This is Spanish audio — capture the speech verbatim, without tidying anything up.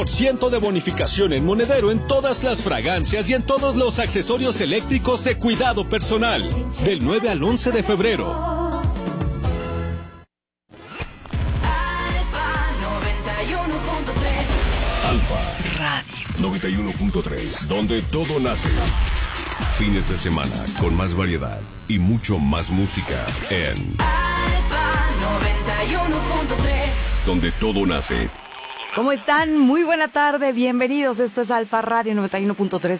por ciento de bonificación en monedero en todas las fragancias y en todos los accesorios eléctricos de cuidado personal. Del nueve al once de febrero. Alfa Radio noventa y uno punto tres, donde todo nace. Fines de semana con más variedad y mucho más música en Alfa noventa y uno punto tres, donde todo nace. ¿Cómo están? Muy buena tarde, bienvenidos. Esto es Alfa Radio noventa y uno punto tres